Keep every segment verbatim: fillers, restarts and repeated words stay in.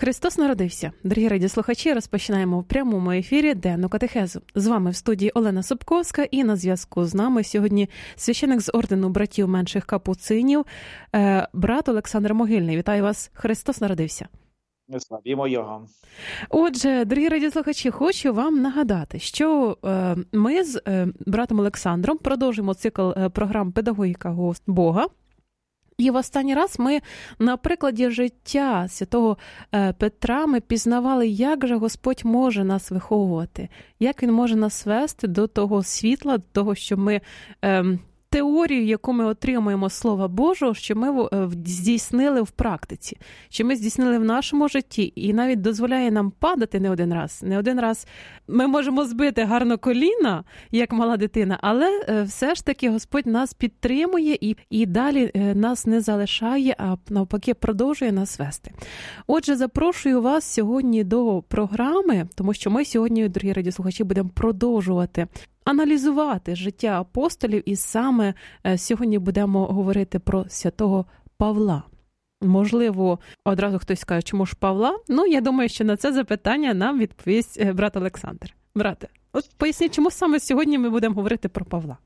Христос народився. Дорогі радіослухачі, розпочинаємо в прямому ефірі денну катехезу. З вами в студії Олена Собковська і на зв'язку з нами сьогодні священик з ордену братів менших капуцинів, брат Олександр Могильний. Вітаю вас, Христос народився. Славімо Його. Отже, дорогі радіослухачі, хочу вам нагадати, що е, ми з е, братом Олександром продовжуємо цикл е, програм «Педагогіка Бога». І в останній раз ми на прикладі життя святого Петра ми пізнавали, як же Господь може нас виховувати, як Він може нас вести до того світла, до того, що ми ем, теорію, яку ми отримуємо Слова Божого, що ми здійснили в практиці, що ми здійснили в нашому житті, і навіть дозволяє нам падати не один раз. Не один раз ми можемо збити гарно коліна, як мала дитина, але все ж таки Господь нас підтримує і, і далі нас не залишає, а навпаки продовжує нас вести. Отже, запрошую вас сьогодні до програми, тому що ми сьогодні, дорогі радіослухачі, будемо продовжувати аналізувати життя апостолів, і саме сьогодні будемо говорити про святого Павла. Можливо, одразу хтось скаже, чому ж Павла? Ну, я думаю, що на це запитання нам відповість брат Олександр. Брате, от поясніть, чому саме сьогодні ми будемо говорити про Павла?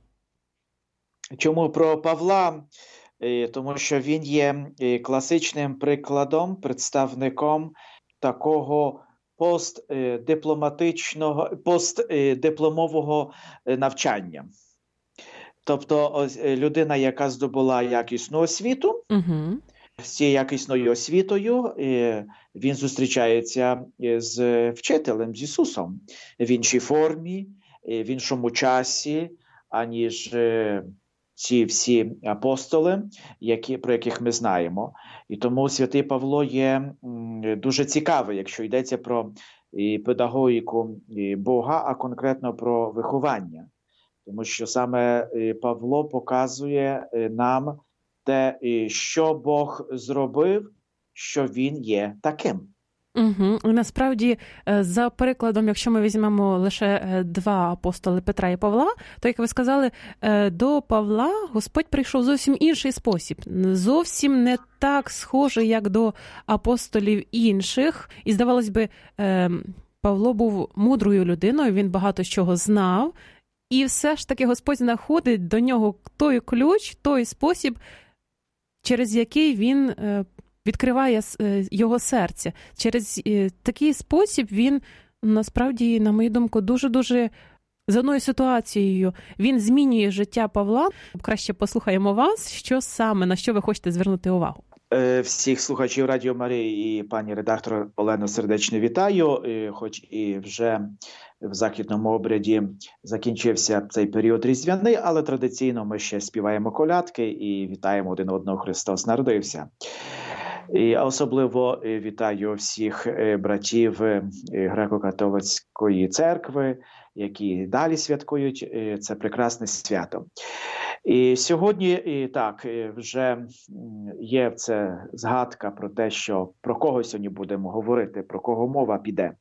Чому про Павла? Тому що він є класичним прикладом, представником такого постдипломатичного, постдипломового навчання. Тобто людина, яка здобула якісну освіту, угу. з цією якісною освітою він зустрічається з вчителем, з Ісусом, в іншій формі, в іншому часі, аніж ці всі апостоли, які, про яких ми знаємо. І тому святий Павло є дуже цікавий, якщо йдеться про педагогіку Бога, а конкретно про виховання. Тому що саме Павло показує нам те, що Бог зробив, що він є таким. Угу. І насправді, за перекладом, якщо ми візьмемо лише два апостоли Петра і Павла, то, як ви сказали, до Павла Господь прийшов зовсім інший спосіб. Зовсім не так схожий, як до апостолів інших. І, здавалось би, Павло був мудрою людиною, він багато чого знав. І все ж таки Господь знаходить до нього той ключ, той спосіб, через який він відкриває його серце. Через такий спосіб він, насправді, на мою думку, дуже-дуже за одною ситуацією він змінює життя Павла. Краще послухаємо вас, що саме, на що ви хочете звернути увагу. Всіх слухачів Радіо Марії і пані редактор Олену сердечно вітаю, хоч і вже в західному обряді закінчився цей період різдвяний, але традиційно ми ще співаємо колядки і вітаємо один одного «Христос народився». І особливо вітаю всіх братів Греко-католицької церкви, які далі святкують це прекрасне свято. І сьогодні, і так, вже є це згадка про те, що про кого сьогодні будемо говорити, про кого мова піде.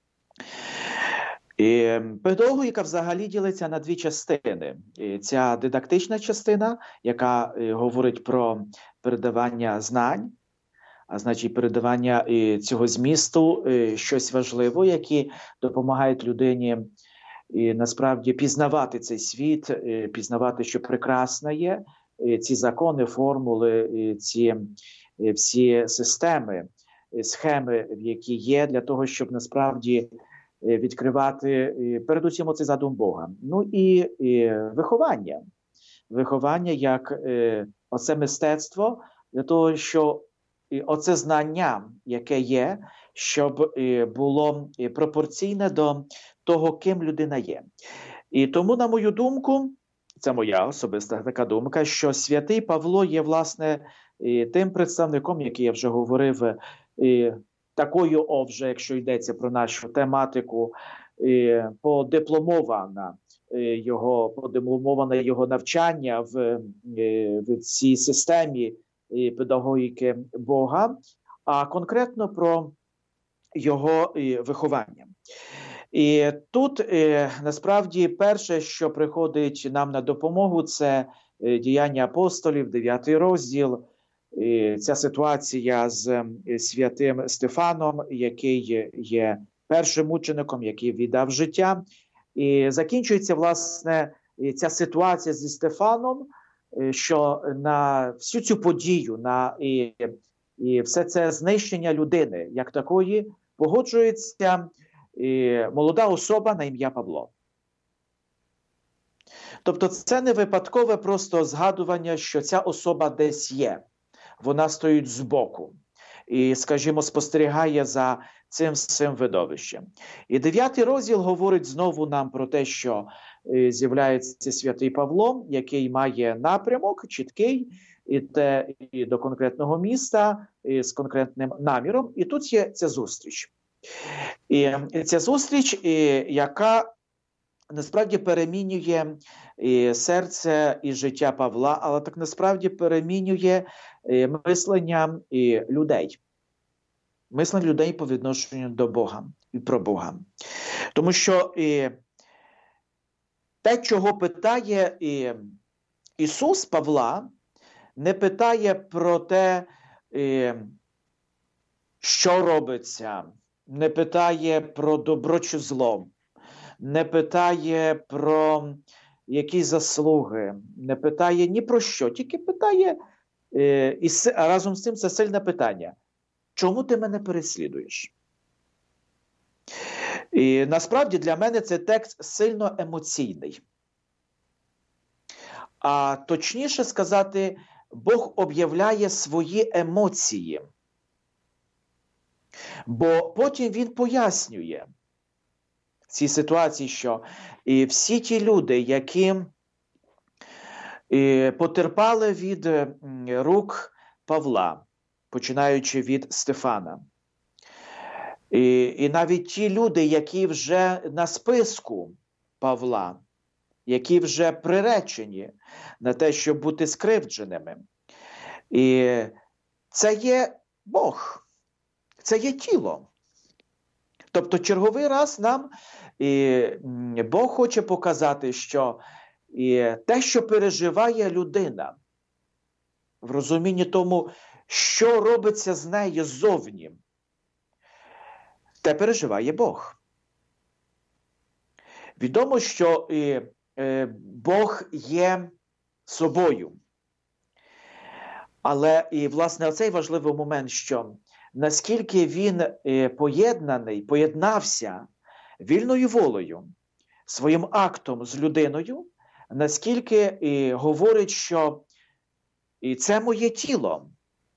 І педагогіка взагалі ділиться на дві частини. І ця дидактична частина, яка говорить про передавання знань, а значить передавання цього змісту, щось важливе, які допомагають людині і насправді пізнавати цей світ, пізнавати, що прекрасне є, ці закони, формули, ці всі системи, схеми, які є для того, щоб насправді відкривати передусім оцей задум Бога. Ну і, і виховання. Виховання як оце мистецтво для того, що оце знання, яке є, щоб було пропорційне до того, ким людина є. І тому, на мою думку, це моя особиста така думка, що святий Павло є, власне, тим представником, який я вже говорив, такою, вже, якщо йдеться про нашу тематику, подипломована його, подипломоване його навчання в, в цій системі педагогіки Бога, а конкретно про його виховання. І тут, насправді, перше, що приходить нам на допомогу, це «Діяння апостолів», дев'ятий розділ, ця ситуація з святим Стефаном, який є першим мучеником, який віддав життя. І закінчується, власне, ця ситуація зі Стефаном, що на всю цю подію, на і, і все це знищення людини, як такої, погоджується і молода особа на ім'я Павло. Тобто це не випадкове просто згадування, що ця особа десь є. Вона стоїть збоку і, скажімо, спостерігає за цим всім видовищем. І дев'ятий розділ говорить знову нам про те, що з'являється святий Павло, який має напрямок чіткий і, те, і до конкретного міста, і з конкретним наміром. І тут є ця зустріч. І ця зустріч, і, яка насправді перемінює і серце і життя Павла, але так насправді перемінює і мислення і людей. Мислення людей по відношенню до Бога і про Бога. Тому що і те, чого питає і Ісус Павла, не питає про те, і що робиться, не питає про добро чи зло, не питає про якісь заслуги, не питає ні про що, тільки питає, і разом з цим це сильне питання. Чому ти мене переслідуєш? І насправді для мене цей текст сильно емоційний. А точніше сказати, Бог об'являє свої емоції. Бо потім він пояснює в цій ситуації, що і всі ті люди, які і потерпали від рук Павла, починаючи від Стефана, і, і навіть ті люди, які вже на списку Павла, які вже приречені на те, щоб бути скривдженими. І це є Бог, це є тіло. Тобто черговий раз нам і Бог хоче показати, що і те, що переживає людина, в розумінні тому, що робиться з нею ззовні, те переживає Бог. Відомо, що і, е, Бог є собою. Але і, власне, оцей важливий момент, що наскільки він е, поєднаний, поєднався вільною волею, своїм актом з людиною, наскільки і говорить, що і це моє тіло.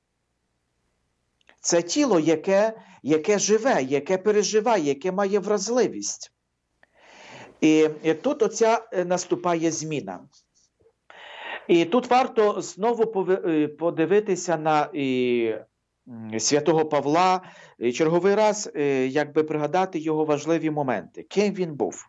Це тіло, яке, яке живе, яке переживає, яке має вразливість. І, і тут оця наступає зміна. І тут варто знову подивитися на і, святого Павла, і черговий раз якби пригадати його важливі моменти. Ким він був?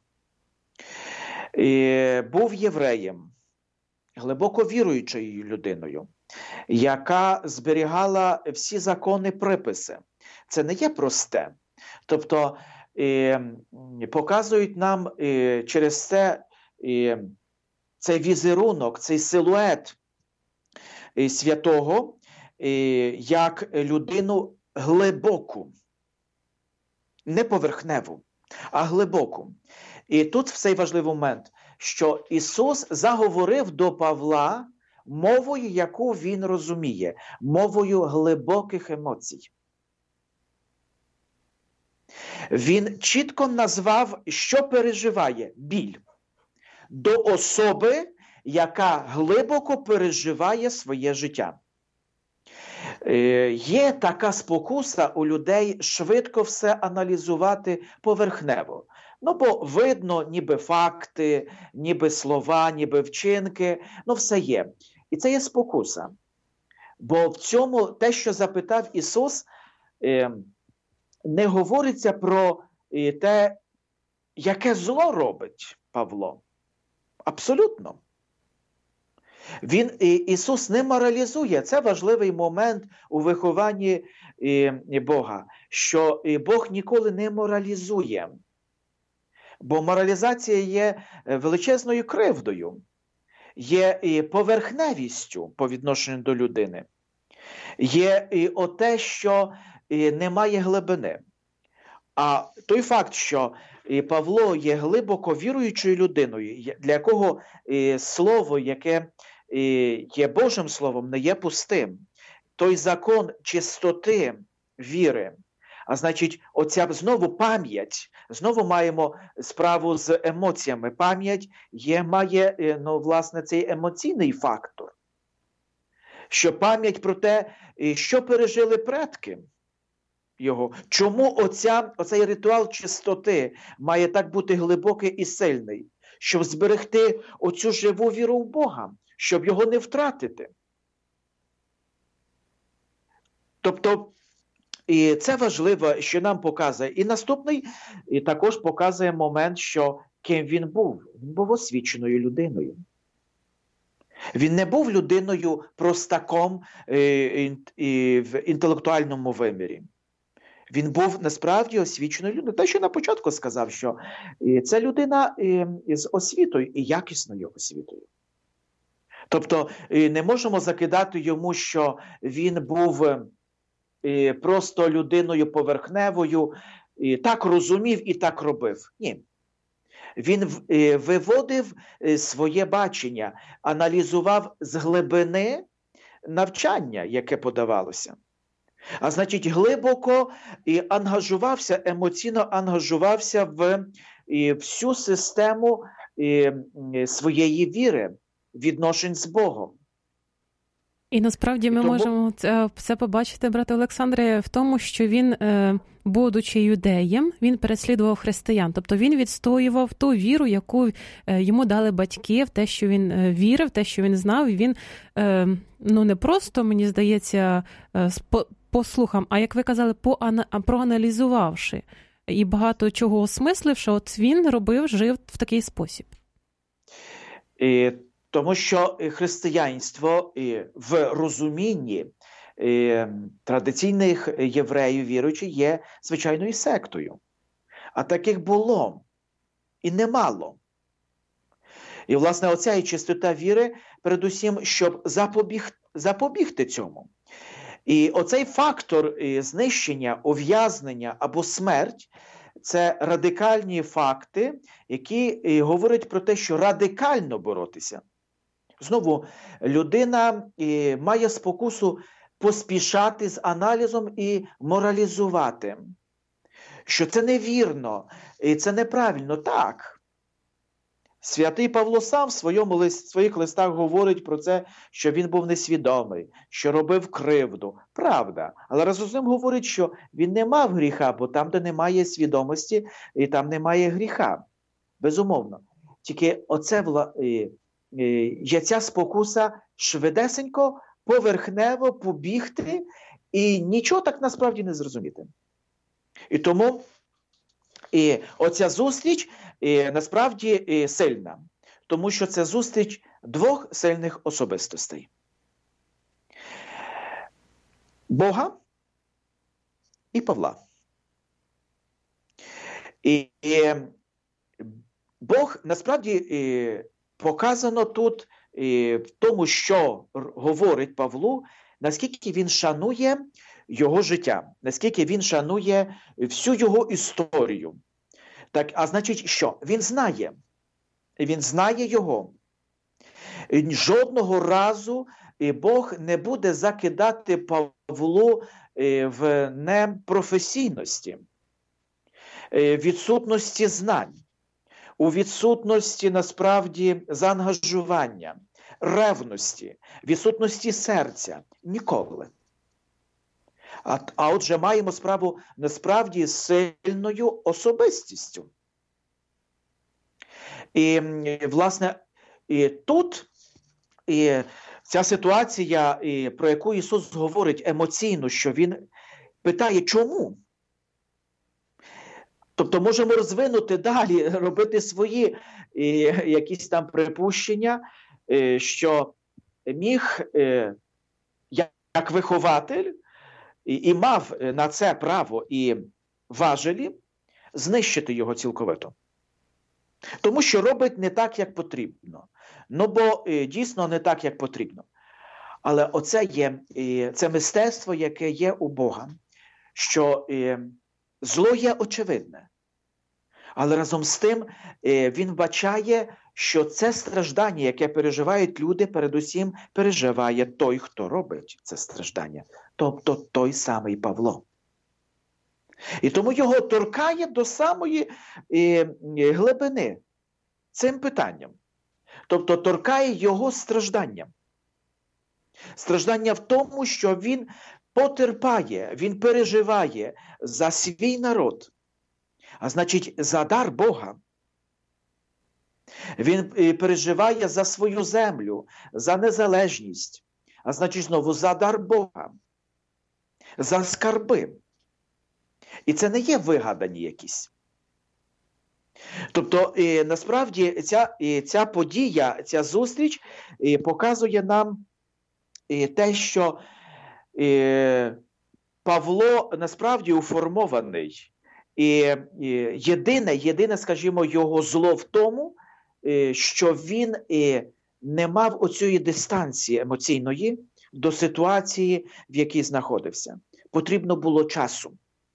І, був євреєм, глибоко віруючою людиною, яка зберігала всі закони, приписи. Це не є просте. Тобто, і, показують нам і, через це і, цей візерунок, цей силует і, святого, і, як людину глибоку, не поверхневу, а глибоку. І тут цей важливий момент, що Ісус заговорив до Павла мовою, яку він розуміє, мовою глибоких емоцій. Він чітко назвав, що переживає біль до особи, яка глибоко переживає своє життя. Є така спокуса у людей швидко все аналізувати поверхнево. Ну, бо видно ніби факти, ніби слова, ніби вчинки, ну все є. І це є спокуса. Бо в цьому те, що запитав Ісус, не говориться про те, яке зло робить Павло. Абсолютно. Він, Ісус не моралізує. Це важливий момент у вихованні Бога, що Бог ніколи не моралізує. Бо моралізація є величезною кривдою, є і поверхневістю по відношенню до людини. Є і оте, що і немає глибини. А той факт, що і Павло є глибоко віруючою людиною, для якого і слово, яке і є Божим словом, не є пустим, той закон чистоти віри, а значить, оця знову пам'ять, знову маємо справу з емоціями. Пам'ять є, має, ну, власне, цей емоційний фактор. Що пам'ять про те, що пережили предки його. Чому оця, оцей ритуал чистоти має так бути глибокий і сильний? Щоб зберегти оцю живу віру в Бога, щоб його не втратити. Тобто, і це важливо, що нам показує. І наступний і також показує момент, що ким він був. Він був освіченою людиною. Він не був людиною простаком в інтелектуальному вимірі. Він був насправді освіченою людиною. Те, що на початку сказав, що це людина з освітою і якісною освітою. Тобто не можемо закидати йому, що він був просто людиною поверхневою, так розумів і так робив. Ні. Він виводив своє бачення, аналізував з глибини навчання, яке подавалося. А значить, глибоко і ангажувався, емоційно ангажувався в і, всю систему і, своєї віри, відношень з Богом. І насправді ми тому... можемо це, це побачити, брате Олександре, в тому, що він, е, будучи юдеєм, він переслідував християн. Тобто він відстоював ту віру, яку е, йому дали батьки, в те, що він е, вірив, те, що він знав. І він, е, ну не просто, мені здається, е, по, по слухам, а, як ви казали, по, проаналізувавши і багато чого осмисливши, от він робив, жив в такий спосіб. І... Тому що християнство в розумінні традиційних євреїв віруючих є звичайною сектою. А таких було і немало. І, власне, оця і чистота віри, передусім, щоб запобіг, запобігти цьому. І оцей фактор знищення, ув'язнення або смерть – це радикальні факти, які говорять про те, що радикально боротися. Знову, людина і, має спокусу поспішати з аналізом і моралізувати, що це невірно, і це неправильно. Так. Святий Павло сам в своєму лист, своїх листах говорить про це, що він був несвідомий, що робив кривду. Правда. Але разом з ним говорить, що він не мав гріха, бо там, де немає свідомості, і там немає гріха. Безумовно. Тільки оце є ця спокуса швидесенько, поверхнево побігти і нічого так насправді не зрозуміти. І тому і оця зустріч і, насправді і, сильна, тому що це зустріч двох сильних особистостей. Бога і Павла. І, і Бог насправді і, показано тут і, в тому, що говорить Павлу, наскільки він шанує його життя, наскільки він шанує всю його історію. Так, а значить, що? Він знає. Він знає його. Жодного разу Бог не буде закидати Павлу в непрофесійності, відсутності знань, у відсутності, насправді, заангажування, ревності, відсутності серця. Ніколи. А, а отже, маємо справу насправді з сильною особистістю. І, власне, і тут і ця ситуація, і, про яку Ісус говорить емоційно, що Він питає, чому? Тобто можемо розвинути далі, робити свої і, якісь там припущення, і, що міг, і, як вихователь, І, і мав на це право і важелі знищити його цілковито. Тому що робить не так, як потрібно. Ну, бо дійсно не так, як потрібно. Але оце є, це мистецтво, яке є у Бога, що зло є очевидне. Але разом з тим він вбачає, що це страждання, яке переживають люди, передусім переживає той, хто робить це страждання. Тобто той самий Павло. І тому його торкає до самої глибини цим питанням. Тобто торкає його стражданням. Страждання в тому, що він потерпає, він переживає за свій народ, а значить за дар Бога. Він переживає за свою землю, за незалежність, а значить знову за дар Бога, за скарби. І це не є вигадані якісь. Тобто, і, насправді, ця, і, ця подія, ця зустріч і, показує нам і, те, що і, Павло насправді уформований. І, і єдине, єдине, скажімо, його зло в тому, і, що він і, не мав оцієї дистанції емоційної до ситуації, в якій знаходився. Потрібно було часу.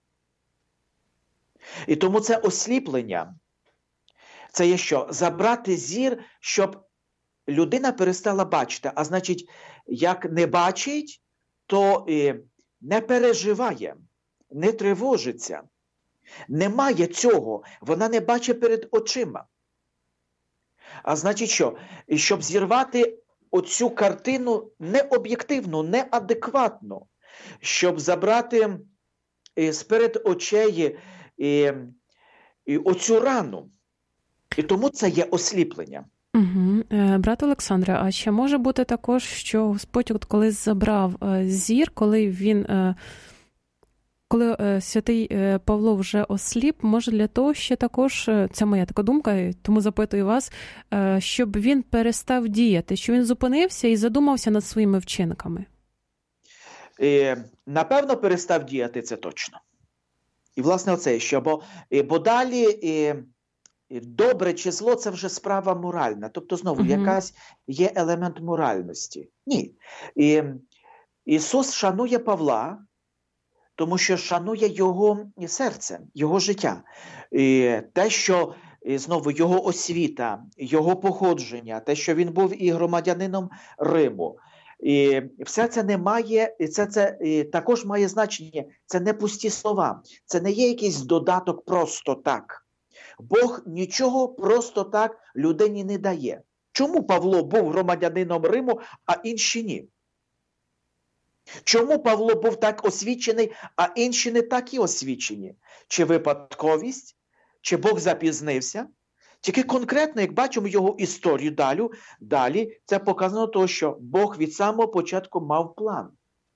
І тому це осліплення, це є що? Забрати зір, щоб людина перестала бачити. А значить, як не бачить, то і не переживає, не тривожиться. Немає цього, вона не бачить перед очима. А значить що? І щоб зірвати оцю картину необ'єктивну, неадекватну, щоб забрати з-перед очей і, і оцю рану. І тому це є осліплення. Угу. Брат Олександре, а ще може бути також, що Господь от коли забрав зір, коли він, коли святий Павло вже осліп, може для того ще також, це моя така думка, тому запитую вас, щоб він перестав діяти, що він зупинився і задумався над своїми вчинками? І, напевно, перестав діяти, це точно. І, власне, оце, що, бо, бо далі і, і добре чи зло – це вже справа моральна. Тобто, знову, угу. якась є елемент моральності. Ні. І, Ісус шанує Павла, тому що шанує його серце, його життя. І те, що, і, знову, його освіта, його походження, те, що він був і громадянином Риму, і все це не має, і це, це і також має значення. Це не пусті слова, це не є якийсь додаток просто так. Бог нічого просто так людині не дає. Чому Павло був громадянином Риму, а інші ні? Чому Павло був так освічений, а інші не такі освічені? Чи випадковість? Чи Бог запізнився? Тільки конкретно, як бачимо його історію далі, далі це показано того, що Бог від самого початку мав план.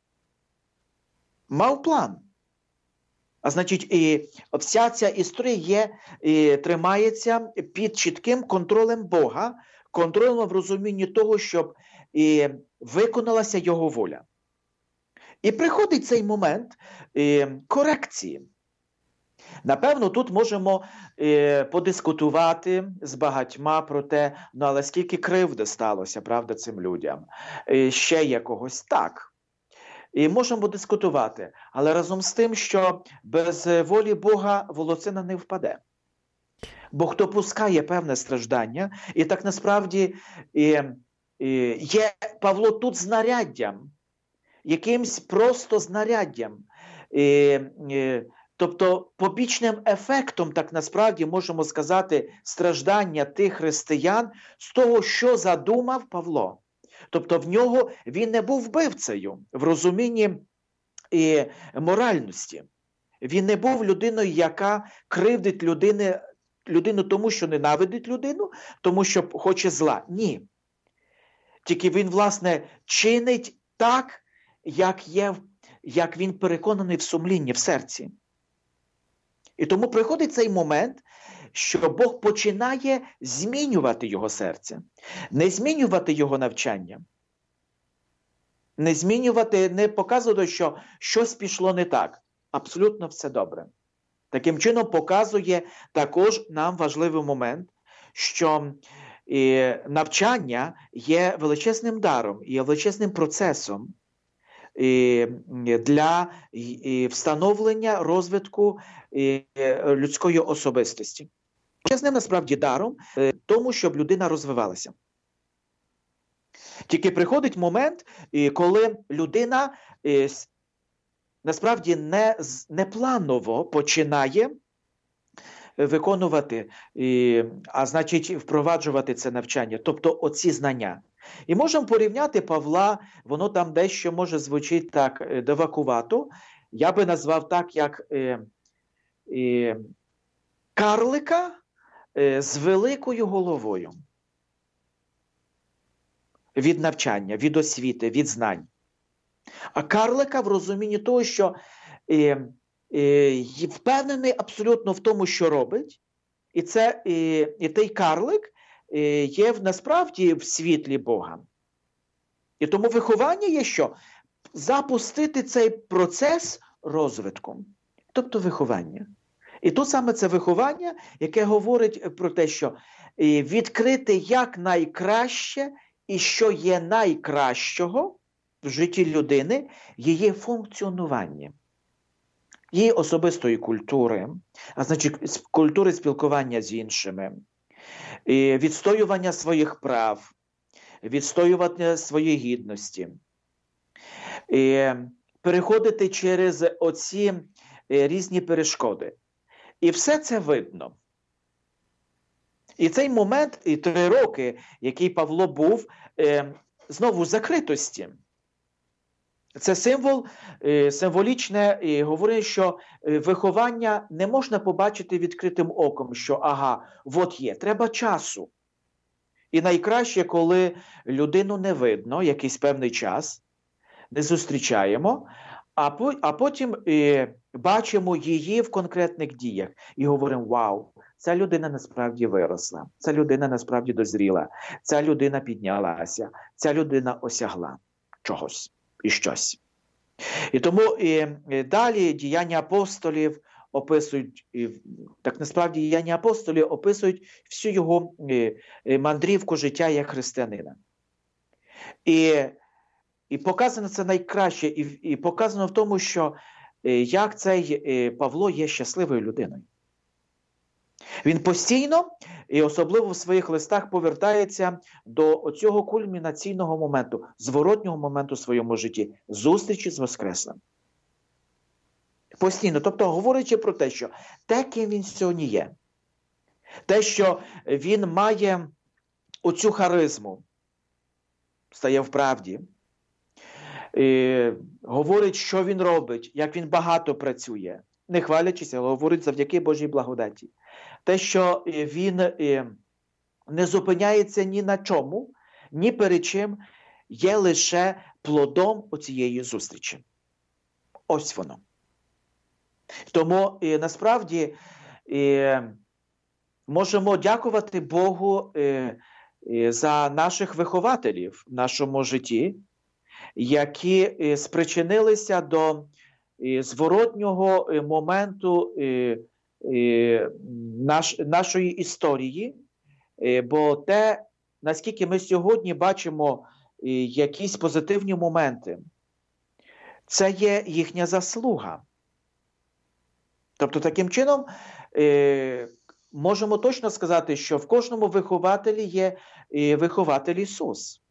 Мав план. А значить, і вся ця історія є, і тримається під чітким контролем Бога, контролем в розумінні того, щоб і виконалася його воля. І приходить цей момент і, корекції. Напевно, тут можемо е, подискутувати з багатьма про те, ну але скільки кривди сталося, правда, цим людям. Е, ще якогось так. І можемо дискутувати, але разом з тим, що без волі Бога волоцина не впаде. Бо хто пускає певне страждання, і так насправді е, е, є Павло тут знаряддям, якимсь просто знаряддям, е, е, тобто побічним ефектом, так насправді, можемо сказати, страждання тих християн з того, що задумав Павло. Тобто в нього він не був вбивцею в розумінні і моральності. Він не був людиною, яка кривдить людини, людину тому, що ненавидить людину, тому що хоче зла. Ні. Тільки він, власне, чинить так, як, є, як він переконаний в сумлінні, в серці. І тому приходить цей момент, що Бог починає змінювати його серце. Не змінювати його навчання. Не змінювати, не показувати, що щось пішло не так. Абсолютно все добре. Таким чином показує також нам важливий момент, що І навчання є величезним даром, є величезним процесом для встановлення розвитку людської особистості. Величезним насправді даром тому, щоб людина розвивалася. Тільки приходить момент, коли людина насправді не, непланово починає виконувати, а значить впроваджувати це навчання, тобто оці знання. І можемо порівняти Павла, воно там дещо може звучить так дивакувато, я би назвав так, як е, е, карлика е, з великою головою. Від навчання, від освіти, від знань. А карлика в розумінні того, що е, е, впевнений абсолютно в тому, що робить, і, це, е, і той карлик е, є насправді в світлі Бога. І тому виховання є що? Запустити цей процес розвитку, тобто виховання. І тут саме це виховання, яке говорить про те, що е, відкрити якнайкраще і що є найкращого в житті людини, її функціонування, її особистої культури, а значить культури спілкування з іншими, відстоювання своїх прав, відстоювання своєї гідності, переходити через оці різні перешкоди. І все це видно. І цей момент, і три роки, який Павло був, е, знову закритості. Це символ, е, символічне, і говорить, що виховання не можна побачити відкритим оком, що ага, от є, треба часу. І найкраще, коли людину не видно якийсь певний час, не зустрічаємо, а, по, а потім е, бачимо її в конкретних діях і говоримо, вау, ця людина насправді виросла, ця людина насправді дозріла, ця людина піднялася, ця людина осягла чогось і щось. І тому і, і далі діяння апостолів описують, і, так насправді діяння апостолів описують всю його і, і мандрівку життя як християнина. І, і показано це найкраще, і, і показано в тому, що і, як цей і, Павло є щасливою людиною. Він постійно, і особливо в своїх листах, повертається до цього кульмінаційного моменту, зворотнього моменту в своєму житті – зустрічі з Воскреслим. Постійно, тобто говорячи про те, що те, ким він сьогодні є, те, що він має оцю харизму, стає в правді, і говорить, що він робить, як він багато працює, не хвалячись, але говорить завдяки Божій благодаті. Те, що він не зупиняється ні на чому, ні перед чим, є лише плодом оцієї зустрічі. Ось воно. Тому і, насправді і, можемо дякувати Богу і, і, за наших вихователів в нашому житті, які і, спричинилися до і, зворотнього і, моменту і, і, наш, нашої історії, і, бо те, наскільки ми сьогодні бачимо і, якісь позитивні моменти, це є їхня заслуга. Тобто, таким чином, е, можемо точно сказати, що в кожному вихователі є е, вихователь Ісус.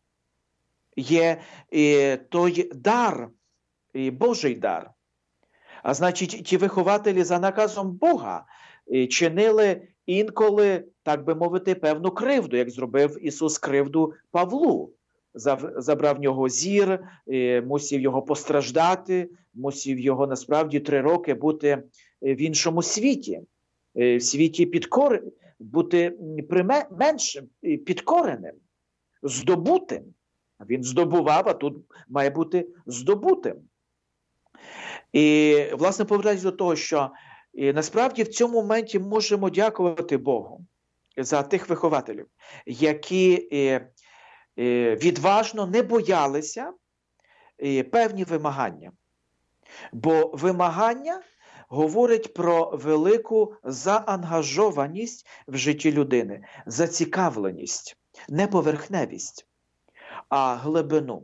Є е, той дар, е, Божий дар. А значить, ті вихователі за наказом Бога е, чинили інколи, так би мовити, певну кривду, як зробив Ісус кривду Павлу. Забрав в нього зір, е, мусив його постраждати, мусив його насправді три роки бути в іншому світі, в світі підкор... бути меншим, підкореним, здобутим. Він здобував, а тут має бути здобутим. І, власне, повертаючись до того, що і, насправді в цьому моменті можемо дякувати Богу за тих вихователів, які і, і, відважно не боялися і, певні вимагання. Бо вимагання, говорить про велику заангажованість в житті людини, зацікавленість, не поверхневість, а глибину.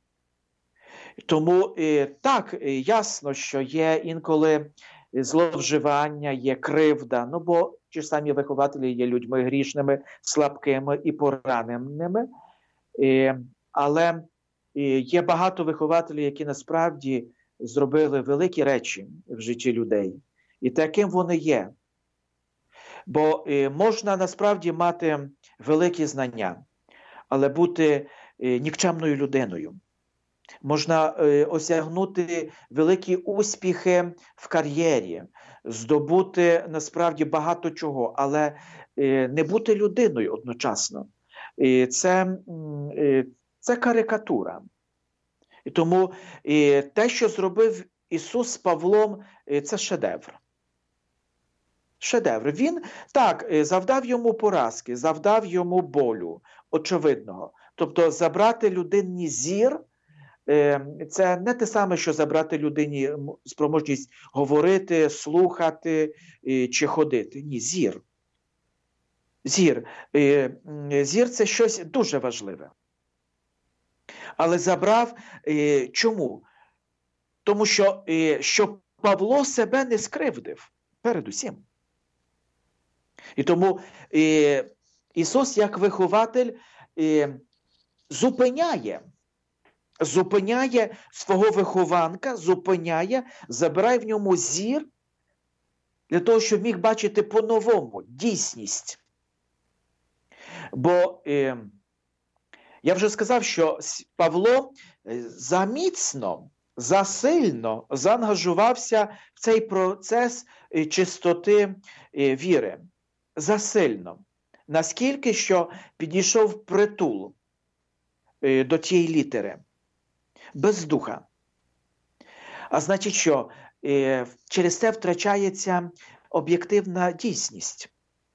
Тому так, ясно, що є інколи зловживання, є кривда, ну бо ті ж самі вихователі є людьми грішними, слабкими і пораненими, але є багато вихователів, які насправді зробили великі речі в житті людей. І таким вони є. Бо можна насправді мати великі знання, але бути нікчемною людиною. Можна осягнути великі успіхи в кар'єрі, здобути насправді багато чого, але не бути людиною одночасно. Це, це карикатура. І тому і те, що зробив Ісус з Павлом, це шедевр. Шедевр. Він, так, завдав йому поразки, завдав йому болю, очевидного. Тобто забрати людині зір – це не те саме, що забрати людині спроможність говорити, слухати чи ходити. Ні, зір. Зір. Зір – це щось дуже важливе. Але забрав е, чому? Тому що е, щоб Павло себе не скривдив передусім. І тому е, Ісус як вихователь е, зупиняє, зупиняє свого вихованка, зупиняє, забирає в ньому зір для того, щоб міг бачити по-новому дійсність. Бо е, я вже сказав, що Павло заміцно, засильно заангажувався в цей процес чистоти віри. Засильно. Наскільки, що підійшов впритул до тієї літери. Без духа. А значить, що через це втрачається об'єктивна дійсність.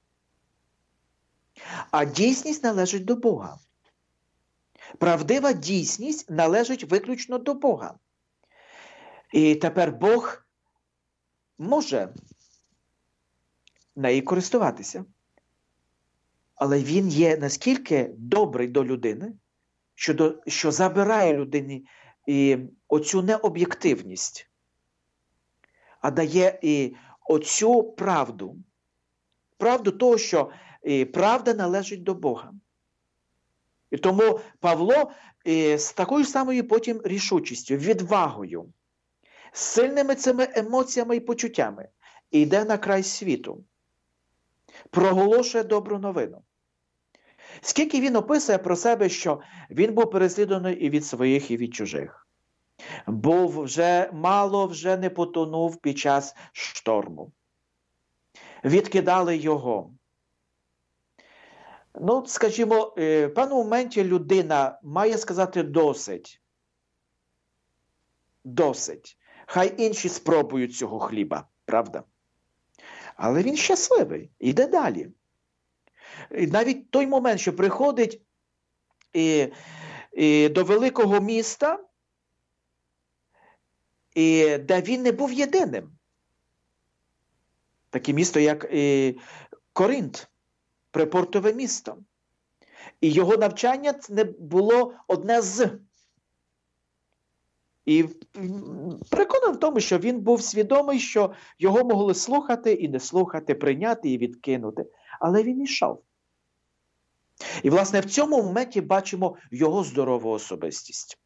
А дійсність належить до Бога. Правдива дійсність належить виключно до Бога. І тепер Бог може нею користуватися. Але Він є наскільки добрий до людини, що, до, що забирає людині і оцю необ'єктивність, а дає і оцю правду. Правду того, що і правда належить до Бога. І тому Павло і, з такою самою потім рішучістю, відвагою, з сильними цими емоціями і почуттями йде на край світу, проголошує добру новину. Скільки він описує про себе, що він був переслідуваний і від своїх, і від чужих. Був вже, мало вже не потонув під час шторму. Відкидали його. Ну, скажімо, в певному моменті людина має сказати досить. Досить. Хай інші спробують цього хліба, правда? Але він щасливий, йде далі. І навіть той момент, що приходить і, і до великого міста, і, де він не був єдиним. Таке місто, як і, Коринт, припортове місто. І його навчання не було одне з. І переконаний в тому, що він був свідомий, що його могли слухати і не слухати, прийняти і відкинути. Але він йшов. І, власне, в цьому моменті бачимо його здорову особистість.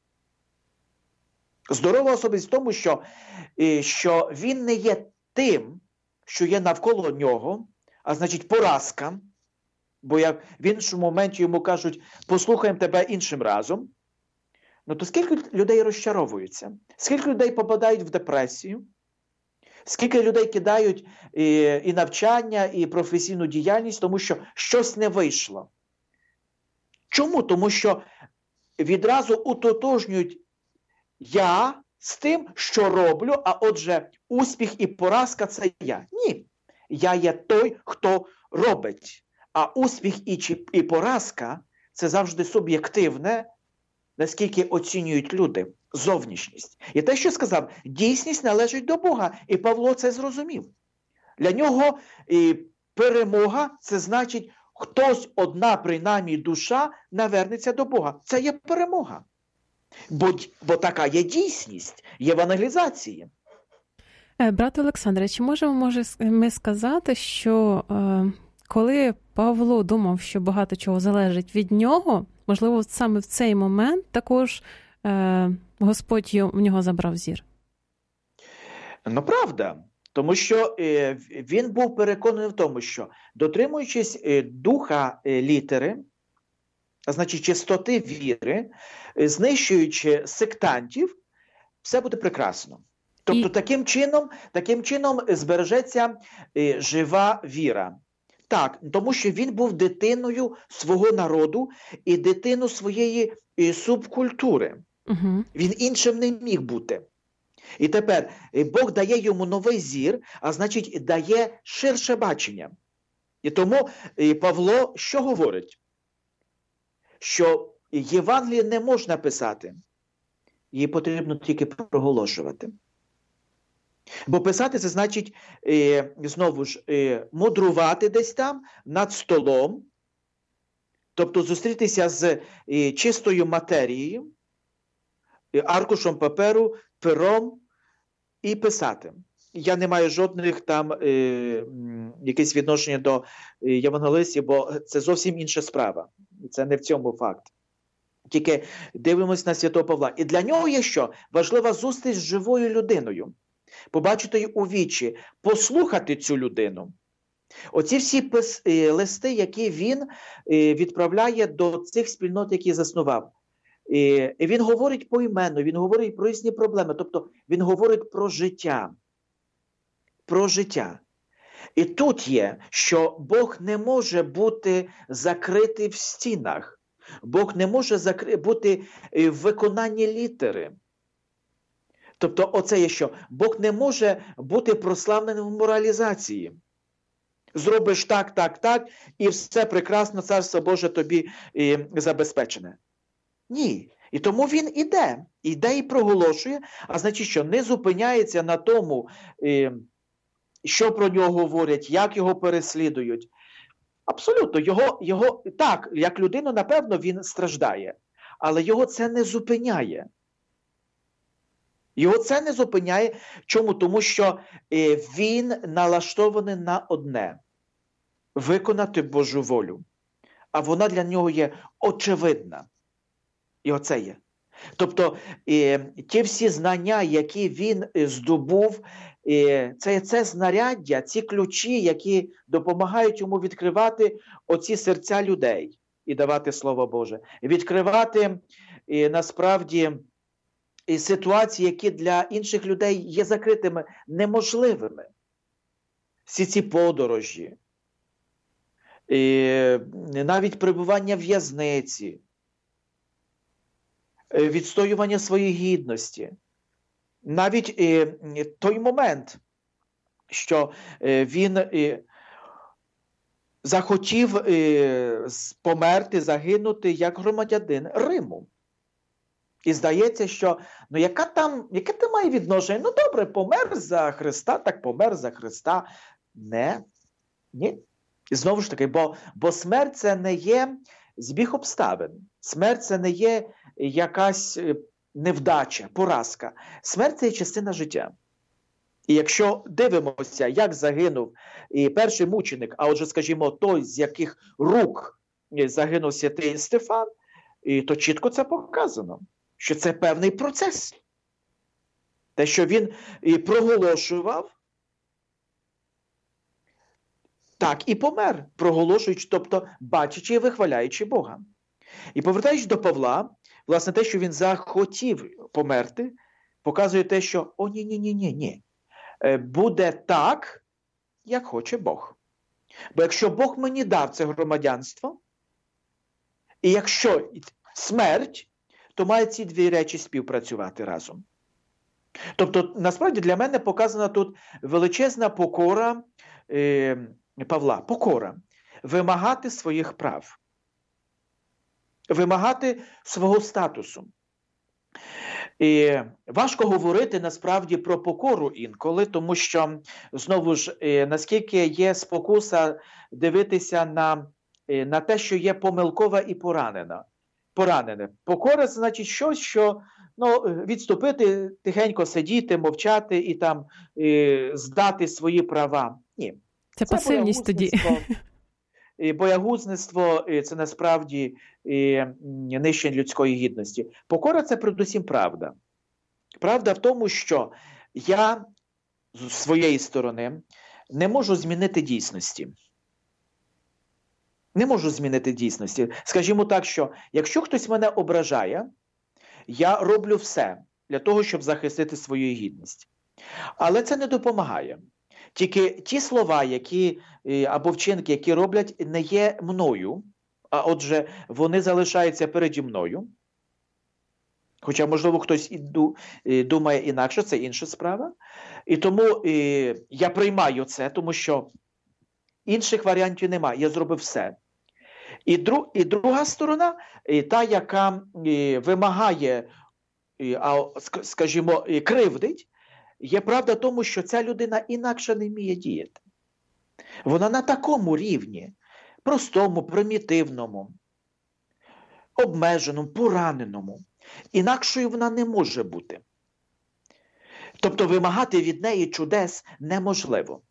Здорова особистість в тому, що, що він не є тим, що є навколо нього, а значить поразка, бо як в іншому моменті йому кажуть, послухаємо тебе іншим разом, ну то скільки людей розчаровуються? Скільки людей попадають в депресію? Скільки людей кидають і, і навчання, і професійну діяльність, тому що щось не вийшло? Чому? Тому що відразу утотожнюють я з тим, що роблю, а отже успіх і поразка – це я. Ні. Я є той, хто робить. А успіх і, і поразка – це завжди суб'єктивне, наскільки оцінюють люди зовнішність. І те, що сказав, дійсність належить до Бога. І Павло це зрозумів. Для нього і перемога – це значить, хтось, одна принаймні душа, навернеться до Бога. Це є перемога. Бо, бо така є дійсність євангелізації. Брате Олександре, чи можемо може, ми сказати, що е, коли Павло думав, що багато чого залежить від нього, можливо, саме в цей момент також е, Господь в нього забрав зір? Ну, правда. Тому що е, він був переконаний в тому, що дотримуючись е, духа е, літери, а значить чистоти віри, е, знищуючи сектантів, все буде прекрасно. Тобто І... таким чином, таким чином збережеться е, жива віра. Так, тому що він був дитиною свого народу і дитиною своєї е, субкультури. Угу. Він іншим не міг бути. І тепер Бог дає йому новий зір, а значить дає ширше бачення. І тому Павло що говорить? Що Євангеліє не можна писати, її потрібно тільки проголошувати. Бо писати – це значить, знову ж, мудрувати десь там, над столом, тобто зустрітися з чистою матерією, аркушем паперу, пером і писати. Я не маю жодних там е, якесь відношення до євангелистів, бо це зовсім інша справа. Це не в цьому факт. Тільки дивимось на святого Павла. І для нього є що? Важлива зустріч з живою людиною. Побачити її у вічі, послухати цю людину. Оці всі пис, е, листи, які він е, відправляє до цих спільнот, які заснував. І він говорить поіменно, він говорить про різні проблеми, тобто він говорить про життя. Про життя. І тут є, що Бог не може бути закритий в стінах. Бог не може закри... бути в виконанні літери. Тобто оце є що? Бог не може бути прославленим в моралізації. Зробиш так, так, так, і все прекрасно, Царство Боже тобі і, забезпечене. Ні. І тому він іде, іде і проголошує, а значить, що не зупиняється на тому, що про нього говорять, як його переслідують. Абсолютно, його, його так, як людина, напевно, він страждає, але його це не зупиняє. Його це не зупиняє. Чому? Тому що він налаштований на одне – виконати Божу волю. А вона для нього є очевидна. І оце є. Тобто, і, ті всі знання, які він здобув, і, це, це знаряддя, ці ключі, які допомагають йому відкривати оці серця людей і давати Слово Боже. Відкривати, і, насправді, і ситуації, які для інших людей є закритими, неможливими. Всі ці подорожі, і, навіть перебування в в'язниці, відстоювання своєї гідності. Навіть е, той момент, що е, він е, захотів е, померти, загинути як громадянин Риму. І здається, що ну яка там, яке там має відношення? Ну добре, помер за Христа, так помер за Христа. Не, ні. І знову ж таки, бо, бо смерть це не є збіг обставин. Смерть це не є якась невдача, поразка. Смерть – це є частина життя. І якщо дивимося, як загинув і перший мученик, а отже, скажімо, той, з яких рук загинув святий Стефан, і то чітко це показано, що це певний процес. Те, що він і проголошував, так і помер, проголошуючи, тобто бачачи і вихваляючи Бога. І повертаючись до Павла, власне, те, що він захотів померти, показує те, що о, ні-ні-ні-ні, буде так, як хоче Бог. Бо якщо Бог мені дав це громадянство, і якщо смерть, то має ці дві речі співпрацювати разом. Тобто, насправді, для мене показана тут величезна покора е, Павла. Покора. Вимагати своїх прав. Вимагати свого статусу. І важко говорити насправді про покору інколи, тому що, знову ж, наскільки є спокуса дивитися на, на те, що є помилкова і поранена. Поранене. Покора – значить щось, що ну, відступити, тихенько сидіти, мовчати і там і, здати свої права. Ні. Це, це пасивність тоді. І боягузництво – це насправді і, нищення людської гідності. Покора – це передусім правда. Правда в тому, що я з своєї сторони не можу змінити дійсності. Не можу змінити дійсності. Скажімо так, що якщо хтось мене ображає, я роблю все для того, щоб захистити свою гідність. Але це не допомагає. Тільки ті слова, які, або вчинки, які роблять, не є мною, а отже, вони залишаються переді мною. Хоча, можливо, хтось думає інакше, це інша справа. І тому я приймаю це, тому що інших варіантів немає. Я зробив все. І, друг, і друга сторона, та, яка вимагає, скажімо, кривдить, є правда в тому, що ця людина інакше не вміє діяти. Вона на такому рівні, простому, примітивному, обмеженому, пораненому. Інакшою вона не може бути. Тобто вимагати від неї чудес неможливо.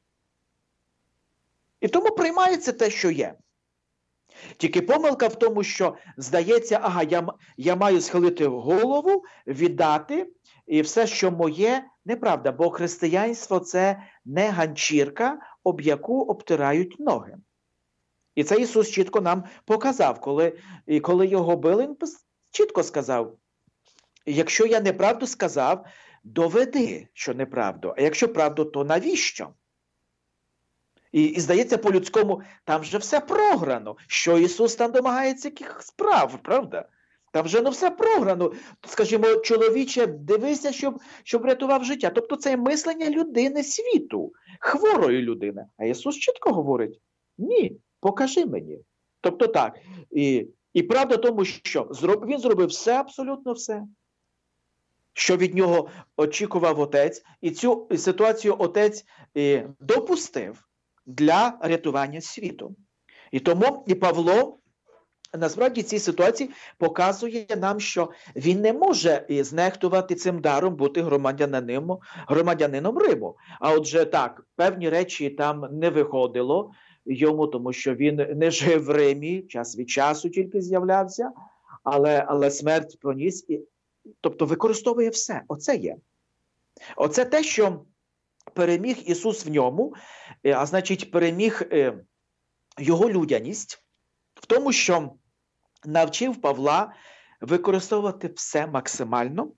І тому приймається те, що є. Тільки помилка в тому, що здається, ага, я, я маю схилити голову, віддати, і все, що моє, неправда, бо християнство – це не ганчірка, об яку обтирають ноги. І це Ісус чітко нам показав, коли, і коли його били, він чітко сказав, якщо я неправду сказав, доведи, що неправду, а якщо правду, то навіщо? І, і здається, по-людському, там вже все програно. Що Ісус там домагається яких справ, правда? Там вже ну все програно. Скажімо, чоловіче, дивися, щоб, щоб рятував життя. Тобто це мислення людини світу, хворої людини. А Ісус чітко говорить, ні, покажи мені. Тобто так. І, і правда тому, що зроб, він зробив все, абсолютно все, що від нього очікував отець. І цю ситуацію отець і, допустив для рятування світу. І тому і Павло насправді в цій ситуації показує нам, що він не може знехтувати цим даром бути громадянином, громадянином Риму. А отже так, певні речі там не виходило йому, тому що він не жив в Римі, час від часу тільки з'являвся, але, але смерть проніс, і, тобто використовує все. Оце є. Оце те, що переміг Ісус в ньому, а значить переміг його людяність в тому, що навчив Павла використовувати все максимально,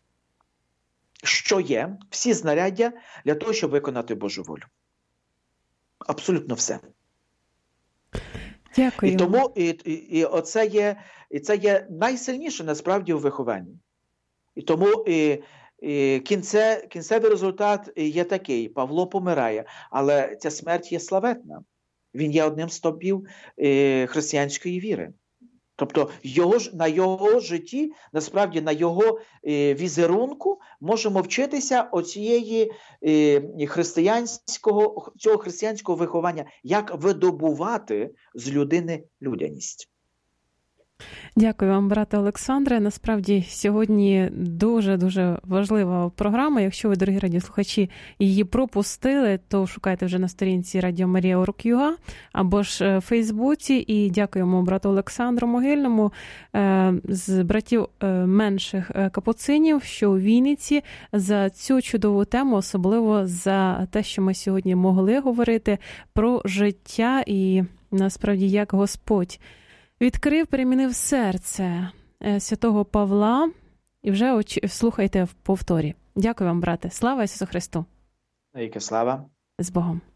що є, всі знаряддя для того, щоб виконати Божу волю. Абсолютно все. Дякую. І тому і, і, і оце є, і це є найсильніше насправді у вихованні. І тому і, і кінце, кінцевий результат є такий. Павло помирає, але ця смерть є славетна. Він є одним з стовпів е, християнської віри. Тобто його, на його житті, насправді на його е, візерунку можемо вчитися оцієї е, християнського, цього християнського виховання, як видобувати з людини людяність. Дякую вам, брате Олександре. Насправді, сьогодні дуже-дуже важлива програма. Якщо ви, дорогі радіослухачі, її пропустили, то шукайте вже на сторінці Радіо Марія точка орг точка ю а або ж в Фейсбуці. І дякуємо брату Олександру Могильному з братів менших капуцинів, що у Вінниці, за цю чудову тему, особливо за те, що ми сьогодні могли говорити про життя і, насправді, як Господь відкрив, перемінив серце святого Павла, і вже оч... слухайте в повторі. Дякую вам, брате. Слава Ісусу Христу! Навіки слава! З Богом!